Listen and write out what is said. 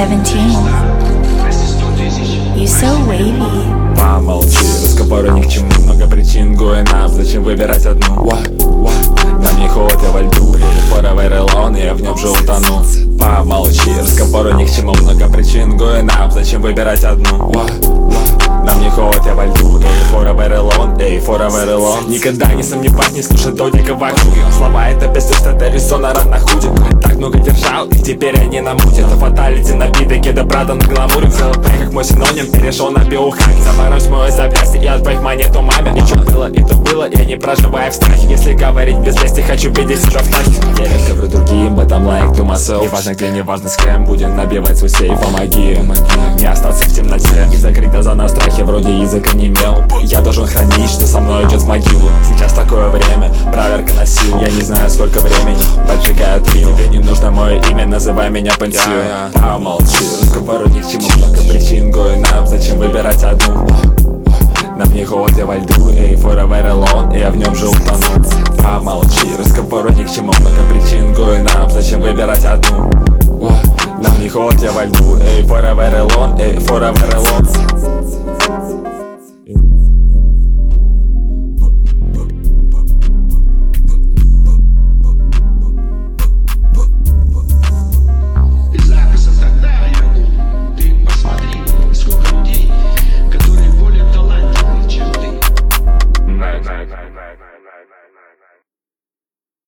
17. You so wavy. Помолчи, разговоры ни к чему, много причин, нам зачем выбирать одну? Нам не ход, я во льду, форовый релон, я в нем же утону. Помолчи, разговоры ни к чему, много причин, нам зачем выбирать одну? Нам не ход, я во льду, форовый релон, форовый релон. Никогда не сомневаюсь, не слушай доника вокруг. Слова это бессмысленно, это резонно на худе. Так много держал, и теперь они намутят. Это фаталити на битке, да брата на гламуре. Взял как мой синоним, перешел на биохак. Заморозь мое запястье и отправь монету маме. И что было, и то было, я не проживаю в страхе. Если говорить без лести, хочу видеть себя в тахе. Я лишь говорю другим, bottom like to myself. Неважно где, неважно с кем, будем набивать свой сейф. Помоги, не остаться в темноте и закрыть глаза на страхе, вроде язык не имел. Я должен хранить, что со мной идет в могилу. Сейчас такое время, проверка на силу. Я не знаю сколько времени, поджигают пил. Тебе не нужно мое имя, называй меня пансию. Помолчи, разговору ни к чему, много причин, нам зачем выбирать одну? Нам не ход, я во льду, форовый релон, я в нем же утону. Помолчи, разговору ни к чему, много причин, нам зачем выбирать одну? Нам не ход, я во льду, форовый релон, форовый релон.